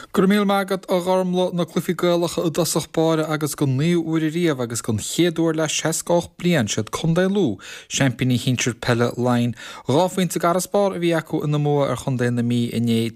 Gur míl mágad a gharmla na clufiigéalacha a dasach báire agus go níú uair riamh agus gon chéadúir le 60 bliain siad chundé lú, Championí hintir pelle lein. Ráfuinte garas bár a bhí acu in na móa ar chundé na mí iné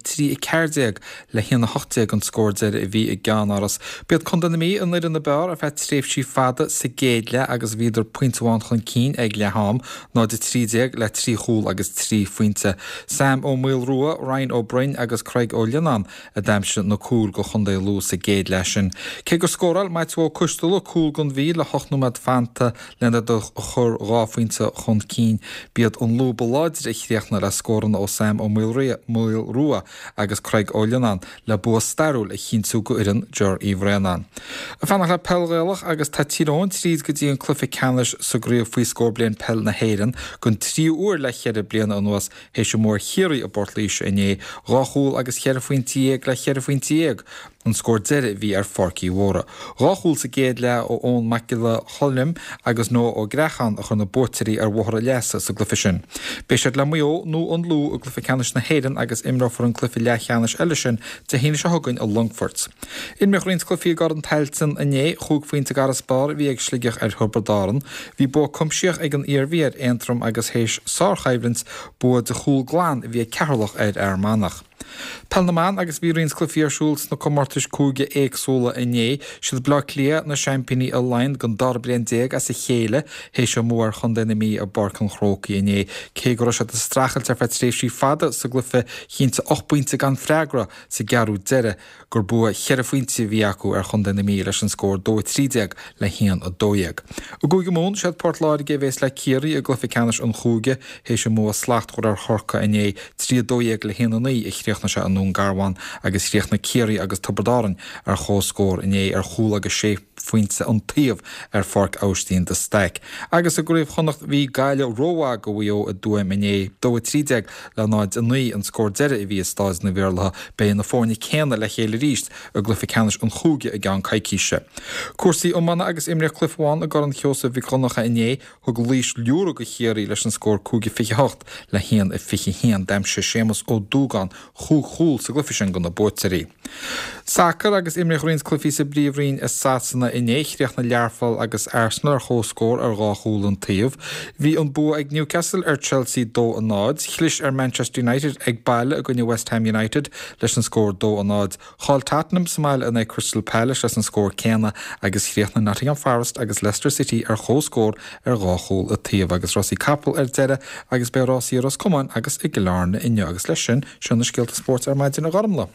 3 le híana 8 an scóirdeir a bhí i gceann áras. Bead chundé na mí in leidir na bear a bheith tréifhsí fada sa géadle agus bhíidir pointúáin chun cín ag le ham ná de 30 le 3 chúl agus 3 fuinte. Sam ó Muil Rua, Ryan O'Brien agus Craig O'Lianan a dáimse na cúl go chundé lú sa géad leisin. Cé gur scóral maid bhá cústal cúl gon bhí le hochnúmad fanta lena do chur ráfuinte chun cín. Bead an lú baláidir i chríochna le scóran ó Sam ó Muil Rua agus Craig O'Lianan le bua starúil a chinsú go irin Ger Ivrenan. A fannach le pellgéalach agus tá tíróin tríd go dtí an clufi canis sa gríomh faoi scór blian pell na héireann gon 3 uair le chead blian an nuas hééis mór chéirí a bortlís iné ráchúil agus chead faointíag le chead faointíag an scór deire bhí ar forcií mhóra. Ráchúil sa géad le ó ón Macula Hollim agus nó ó Grechan a chun na bótarí ar bhthra leasa sa glufi sin. Béisiad le mó nó an lú a glufi canis na héireann agus imráfar an clufi lechanis eile sin de híine se thugann a Longfort. In me rins clufií gar an teiltin iné chuig faointe garas bar bhí ag sligeach ar thubardáran, bhí bó cumsíoch ag an iarmhéad éintrum agus héis sárchaimhlins bu de chúl gláán bhí cearlach ar mánach. Pelnaman agus bhí rins clufiíarsúls na commartis cúige éagsúla iné siad bla lia na Championí a lein gon darblian 10 as a chéile hééis se mór chundé na mí a barcan chrócaí iné. Cé go se a strachelt ar fetréifsí fada sa glufe chinta 8 pointe gan freigra sa gearú deire gur bua chead faointe bhí acu ar chundé na mí leis an scór 2-30 le hían a 2. A gúige mún siad Portláide géhés le cíirí a glufi canis an chúige hééis se mó slacht chuir ar chorca iné 3-2 le hían í i chríochna se an nún garháin agus chríochna cíirí agus tubardáran ar chóscór iné ar chúla agus sé faointe an taobh ar forc Austín de Steic. Agus a gréibh chonacht bhí gaiile róha go bhío a dúim iné 2-30 le náid an nuí an scór deire i bhí stáis na bhéarlatha be na fórna céanna le chéile ríist a glufi canis an chúige a gan caiiciise. Cuasaí ó mana agus imre clifháin a gar an cheosa bhí chonacha iné thug lís leúra go chéirí leis an scór cúige 58 le hían i 51 deimse sémas ó dúgan chúl sa glufi sin go na bótarí. Sacr agus imre rins clufi sa bríomhrín is sásanna iné chríoch na learfáil agus Arsenal ar chóscór ar ráchúil an taobh. Bhí an bua ag Newcastle ar Chelsea 2-0, chlis ar Manchester United ag baile a gonne West Ham United leis an scór 2-0. Cháil Tottenham Smail in Crystal Palace leis an scór céna agus chríoch na Nottingham Forest agus Leicester City ar chóscór ar ráchúil a taobh agus Rossi Capel ar deire agus be Rossi Roscommon agus i gláirna inne agus leis sin na scéalta sport ar maidin a gharmla.